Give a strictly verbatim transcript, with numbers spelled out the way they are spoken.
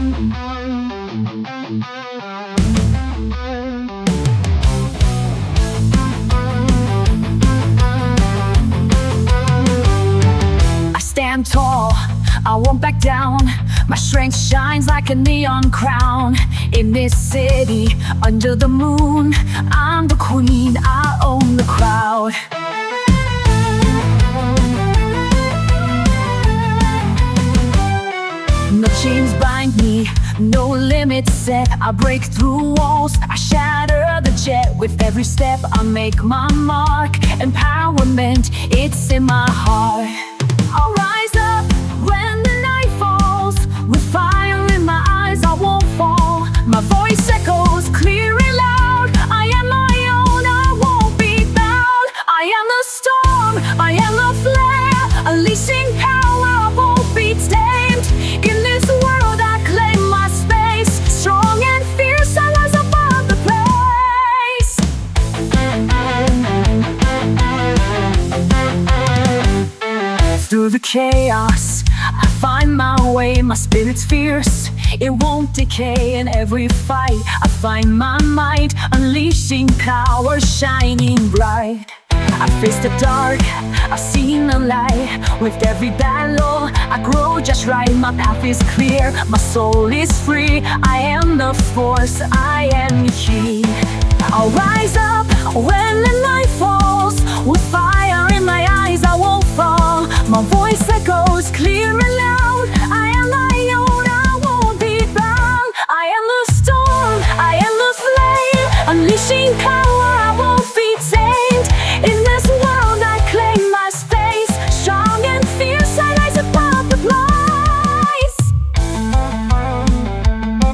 I stand tall, I won't back down. My strength shines like a neon crown. In this city, under the moon, I'm the queen, I own the crowd. No chains bind me, no limits set. I break through walls, I shatter the jet. With every step I make my mark. Empowerment, it's in my heart. I'll rise up when the night falls. With fire in my eyes I won't fall. My voice echoes clear and loud. I am my own, I won't be bound. I am the storm, I am the flare. Unleashing power, I won't be tamed. In this world I claim my space. Strong and fierce, I rise above the place. Through the chaos, I find my way. My spirit's fierce, it won't decay. In every fight, I find my might. Unleashing power, shining bright. I face the dark, I've seen the light. With every battle, I grow just right. My path is clear, my soul is free. I am the force, I am the key. I'll rise up when the night falls. With fire in my eyes, I won't fall. My voice echoes clear